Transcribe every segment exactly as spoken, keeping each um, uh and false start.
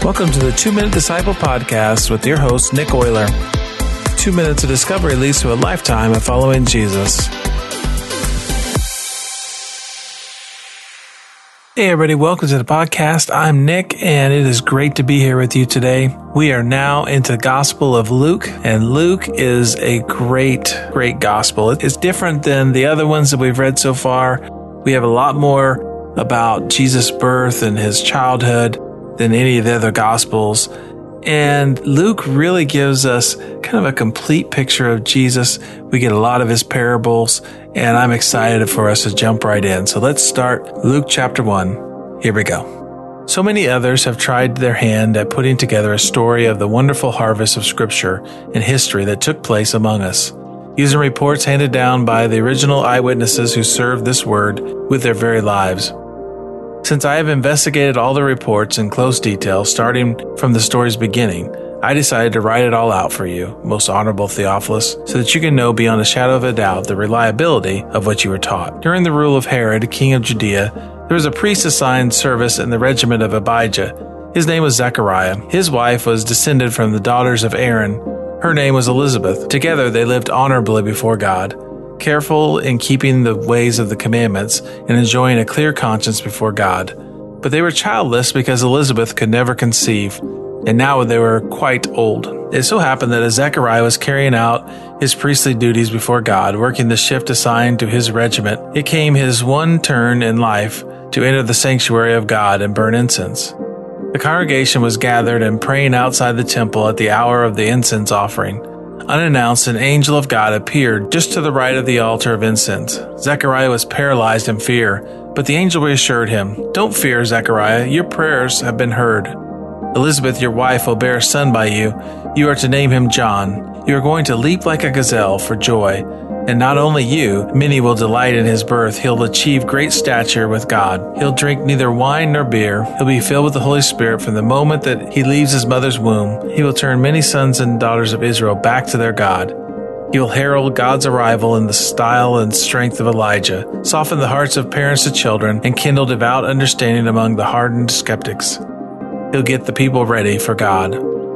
Welcome to the Two Minute Disciple Podcast with your host, Nick Euler. Two minutes of discovery leads to a lifetime of following Jesus. Hey everybody, welcome to the podcast. I'm Nick, and it is great to be here with you today. We are now into the Gospel of Luke, and Luke is a great, great gospel. It's different than the other ones that we've read so far. We have a lot more about Jesus' birth and his childhood than any of the other Gospels. And Luke really gives us kind of a complete picture of Jesus. We get a lot of his parables, and I'm excited for us to jump right in. So let's start Luke chapter one. Here we go. So many others have tried their hand at putting together a story of the wonderful harvest of Scripture and history that took place among us, using reports handed down by the original eyewitnesses who served this word with their very lives. Since I have investigated all the reports in close detail, starting from the story's beginning, I decided to write it all out for you, most honorable Theophilus, so that you can know beyond a shadow of a doubt the reliability of what you were taught. During the rule of Herod, king of Judea, there was a priest assigned service in the regiment of Abijah. His name was Zechariah. His wife was descended from the daughters of Aaron. Her name was Elizabeth. Together they lived honorably before God, careful in keeping the ways of the commandments and enjoying a clear conscience before God. But they were childless because Elizabeth could never conceive, and now they were quite old. It so happened that as Zechariah was carrying out his priestly duties before God, working the shift assigned to his regiment, it came his one turn in life to enter the sanctuary of God and burn incense. The congregation was gathered and praying outside the temple at the hour of the incense offering. Unannounced, an angel of God appeared just to the right of the altar of incense. Zechariah was paralyzed in fear, but the angel reassured him, "Don't fear, Zechariah, your prayers have been heard. Elizabeth, your wife, will bear a son by you. You are to name him John. You are going to leap like a gazelle for joy. And not only you, many will delight in his birth. He'll achieve great stature with God. He'll drink neither wine nor beer. He'll be filled with the Holy Spirit from the moment that he leaves his mother's womb. He will turn many sons and daughters of Israel back to their God. He will herald God's arrival in the style and strength of Elijah, soften the hearts of parents to children, and kindle devout understanding among the hardened skeptics. He'll get the people ready for God."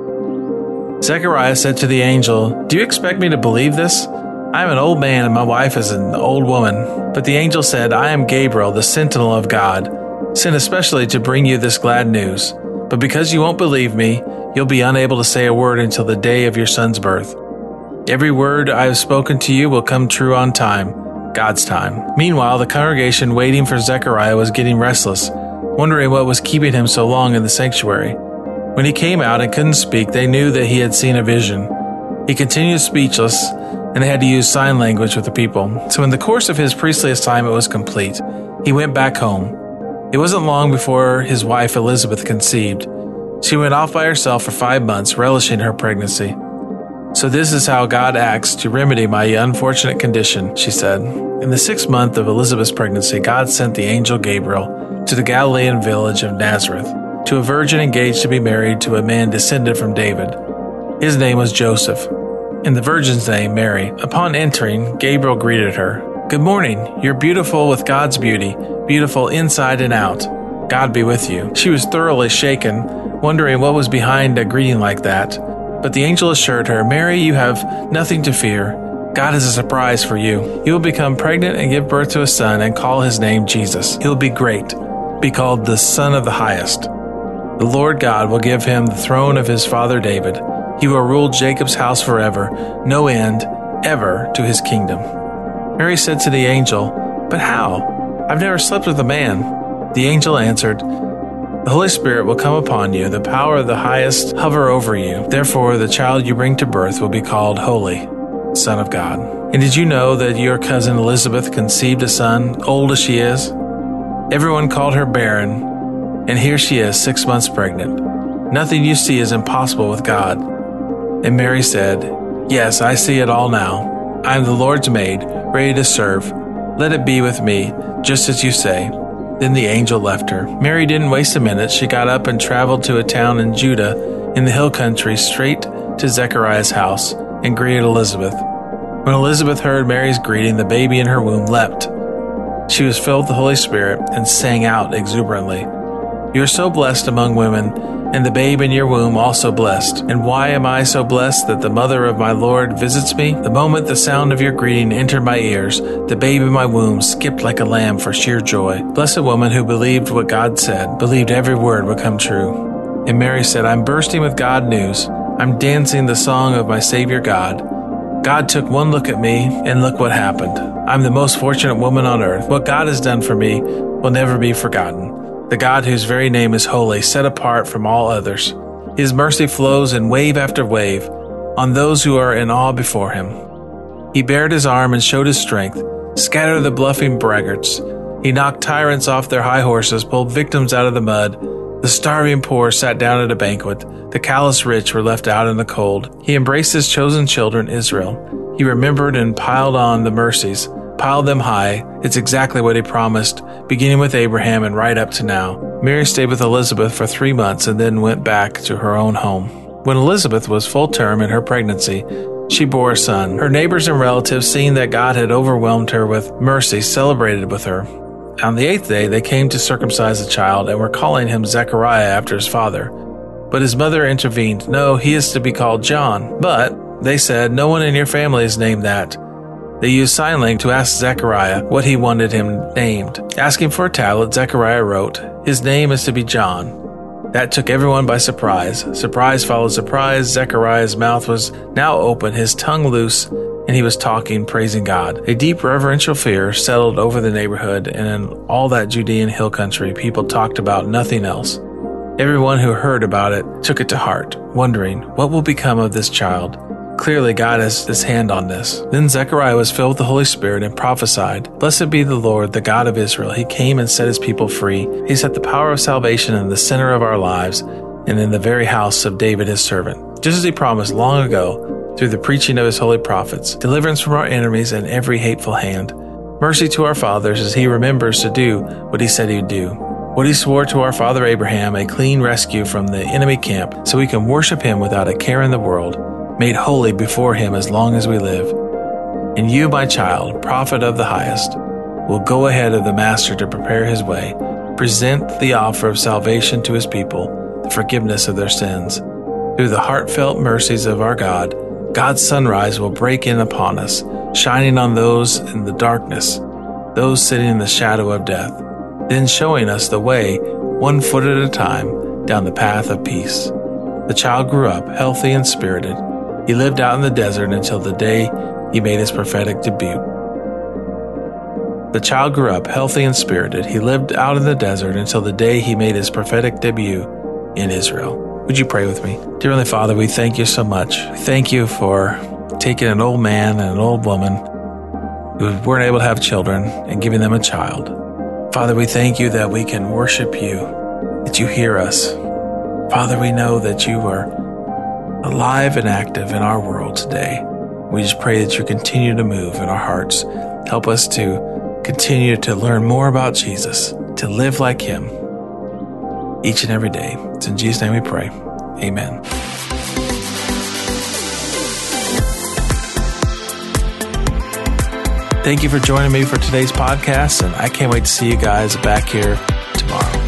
Zechariah said to the angel, "Do you expect me to believe this? I am an old man and my wife is an old woman." But the angel said, "I am Gabriel, the sentinel of God, sent especially to bring you this glad news. But because you won't believe me, you'll be unable to say a word until the day of your son's birth. Every word I have spoken to you will come true on time, God's time." Meanwhile, the congregation waiting for Zechariah was getting restless, wondering what was keeping him so long in the sanctuary. When he came out and couldn't speak, they knew that he had seen a vision. He continued speechless, and they had to use sign language with the people. So in the course of his priestly assignment was complete, he went back home. It wasn't long before his wife Elizabeth conceived. She went off by herself for five months, relishing her pregnancy. "So this is how God acts to remedy my unfortunate condition," she said. In the sixth month of Elizabeth's pregnancy, God sent the angel Gabriel to the Galilean village of Nazareth, to a virgin engaged to be married to a man descended from David. His name was Joseph, and the virgin's name Mary. Upon entering, Gabriel greeted her. "Good morning. You're beautiful with God's beauty, beautiful inside and out. God be with you." She was thoroughly shaken, wondering what was behind a greeting like that. But the angel assured her, "Mary, you have nothing to fear. God has a surprise for you. You will become pregnant and give birth to a son and call his name Jesus. He'll be great, be called the Son of the Highest. The Lord God will give him the throne of his father David. He will rule Jacob's house forever, no end, ever to his kingdom." Mary said to the angel, "But how? I've never slept with a man." The angel answered, "The Holy Spirit will come upon you, the power of the highest hover over you. Therefore, the child you bring to birth will be called Holy, Son of God. And did you know that your cousin Elizabeth conceived a son, old as she is? Everyone called her barren, and here she is, six months pregnant. Nothing you see is impossible with God." And Mary said, "Yes, I see it all now. I am the Lord's maid, ready to serve. Let it be with me, just as you say." Then the angel left her. Mary didn't waste a minute. She got up and traveled to a town in Judah, in the hill country, straight to Zechariah's house, and greeted Elizabeth. When Elizabeth heard Mary's greeting, the baby in her womb leapt. She was filled with the Holy Spirit and sang out exuberantly. You are so blessed among women, and the babe in your womb also blessed. And why am I so blessed that the mother of my Lord visits me? The moment the sound of your greeting entered my ears, the babe in my womb skipped like a lamb for sheer joy. Blessed woman who believed what God said, believed every word would come true. And Mary said, I'm bursting with God news. I'm dancing the song of my Savior God. God took one look at me, and look what happened. I'm the most fortunate woman on earth. What God has done for me will never be forgotten. The God whose very name is holy, set apart from all others. His mercy flows in wave after wave on those who are in awe before him. He bared his arm and showed his strength, scattered the bluffing braggarts. He knocked tyrants off their high horses, pulled victims out of the mud. The starving poor sat down at a banquet. The callous rich were left out in the cold. He embraced his chosen children, Israel. He remembered and piled on the mercies, piled them high. It's exactly what he promised, beginning with Abraham and right up to now. Mary stayed with Elizabeth for three months and then went back to her own home. When Elizabeth was full term in her pregnancy, she bore a son. Her neighbors and relatives, seeing that God had overwhelmed her with mercy, celebrated with her. On the eighth day, they came to circumcise the child and were calling him Zechariah after his father. But his mother intervened. No, he is to be called John. But, they said, no one in your family is named that. They used sign language to ask Zechariah what he wanted him named. Asking for a tablet, Zechariah wrote, his name is to be John. That took everyone by surprise. Surprise followed surprise. Zechariah's mouth was now open, his tongue loose, and he was talking, praising God. A deep reverential fear settled over the neighborhood, and in all that Judean hill country, people talked about nothing else. Everyone who heard about it took it to heart, wondering, what will become of this child? Clearly, God has his hand on this. Then Zechariah was filled with the Holy Spirit and prophesied, Blessed be the Lord, the God of Israel. He came and set his people free. He set the power of salvation in the center of our lives and in the very house of David his servant, just as he promised long ago, through the preaching of his holy prophets, deliverance from our enemies and every hateful hand, mercy to our fathers as he remembers to do what he said he would do, what he swore to our father Abraham, a clean rescue from the enemy camp, so we can worship him without a care in the world, made holy before him as long as we live. And you, my child, prophet of the highest, will go ahead of the master to prepare his way, present the offer of salvation to his people, the forgiveness of their sins. Through the heartfelt mercies of our God, God's sunrise will break in upon us, shining on those in the darkness, those sitting in the shadow of death, then showing us the way, one foot at a time, down the path of peace. The child grew up, healthy and spirited. He lived out in the desert until the day he made his prophetic debut. The child grew up, healthy and spirited. He lived out in the desert until the day he made his prophetic debut in Israel. Would you pray with me? Dear Heavenly Father, we thank you so much. We thank you for taking an old man and an old woman who weren't able to have children and giving them a child. Father, we thank you that we can worship you, that you hear us. Father, we know that you are alive and active in our world today. We just pray that you continue to move in our hearts. Help us to continue to learn more about Jesus, to live like him each and every day. It's in Jesus' name we pray. Amen. Thank you for joining me for today's podcast, and I can't wait to see you guys back here tomorrow.